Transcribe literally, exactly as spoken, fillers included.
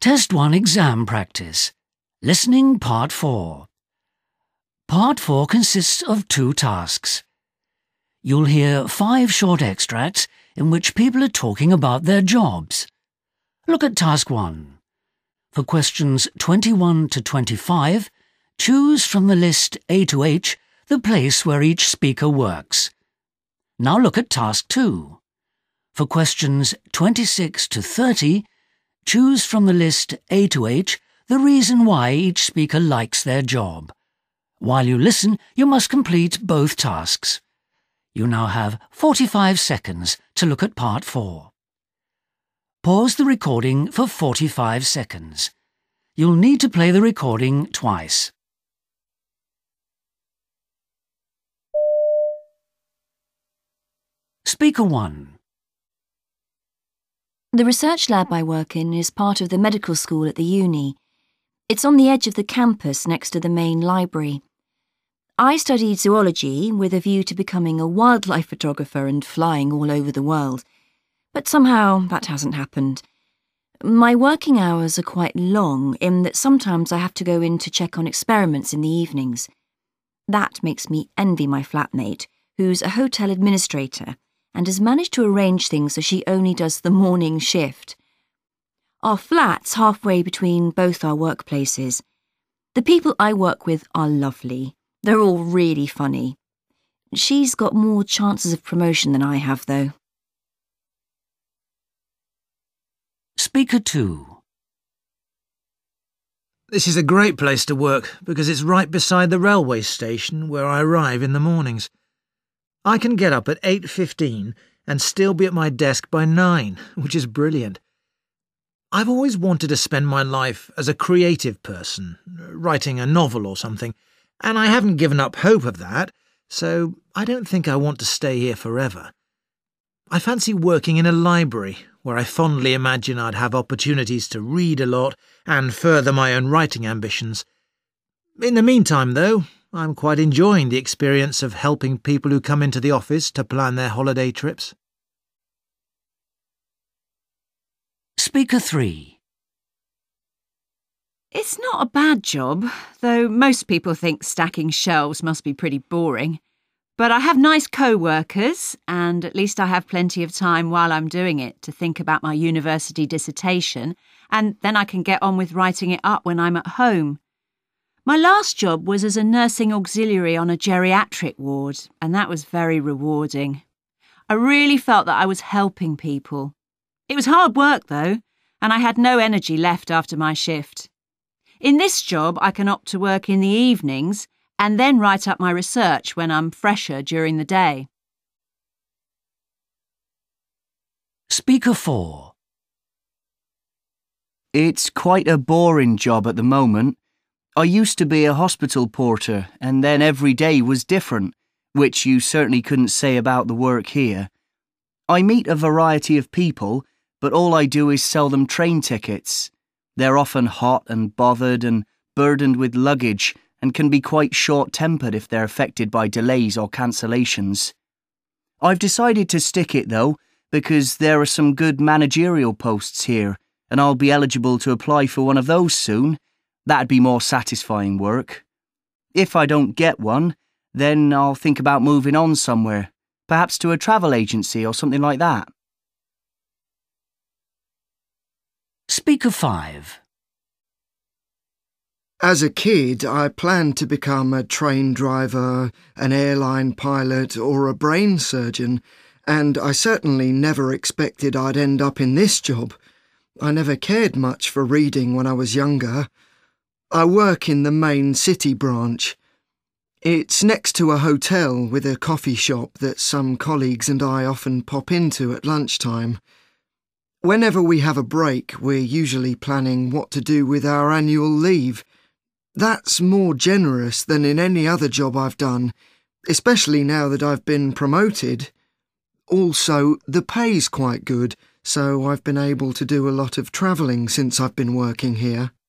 Test one exam practice. Listening Part four. Part four consists of two tasks. You'll hear five short extracts in which people are talking about their jobs. Look at Task one. For questions twenty-one to twenty-five, choose from the list A to H the place where each speaker works. Now look at Task two. For questions twenty-six to thirty, choose from the list A to H the reason why each speaker likes their job. While you listen, you must complete both tasks. You now have forty-five seconds to look at Part four. Pause the recording for forty-five seconds. You'll need to play the recording twice. Speaker one. The research lab I work in is part of the medical school at the uni. It's on the edge of the campus next to the main library. I studied zoology with a view to becoming a wildlife photographer and flying all over the world. But somehow that hasn't happened. My working hours are quite long in that sometimes I have to go in to check on experiments in the evenings. That makes me envy my flatmate, who's a hotel administrator and has managed to arrange things so she only does the morning shift. Our flat's halfway between both our workplaces. The people I work with are lovely. They're all really funny. She's got more chances of promotion than I have, though. Speaker two. This is a great place to work because it's right beside the railway station where I arrive in the mornings. I can get up at eight fifteen and still be at my desk by nine, which is brilliant. I've always wanted to spend my life as a creative person, writing a novel or something, and I haven't given up hope of that, so I don't think I want to stay here forever. I fancy working in a library, where I fondly imagine I'd have opportunities to read a lot and further my own writing ambitions. In the meantime, though, I'm quite enjoying the experience of helping people who come into the office to plan their holiday trips. Speaker three. It's not a bad job, though most people think stacking shelves must be pretty boring. But I have nice co-workers, and at least I have plenty of time while I'm doing it to think about my university dissertation, and then I can get on with writing it up when I'm at home. My last job was as a nursing auxiliary on a geriatric ward, and that was very rewarding. I really felt that I was helping people. It was hard work, though, and I had no energy left after my shift. In this job, I can opt to work in the evenings and then write up my research when I'm fresher during the day. Speaker four. It's quite a boring job at the moment. I used to be a hospital porter, and then every day was different, which you certainly couldn't say about the work here. I meet a variety of people, but all I do is sell them train tickets. They're often hot and bothered and burdened with luggage and can be quite short-tempered if they're affected by delays or cancellations. I've decided to stick it, though, because there are some good managerial posts here, and I'll be eligible to apply for one of those soon. That'd be more satisfying work. If I don't get one, then I'll think about moving on somewhere, perhaps to a travel agency or something like that. Speaker five. As a kid, I planned to become a train driver, an airline pilot, or a brain surgeon, and I certainly never expected I'd end up in this job. I never cared much for reading when I was younger. I work in the main city branch. It's next to a hotel with a coffee shop that some colleagues and I often pop into at lunchtime. Whenever we have a break, we're usually planning what to do with our annual leave. That's more generous than in any other job I've done, especially now that I've been promoted. Also, the pay's quite good, so I've been able to do a lot of travelling since I've been working here.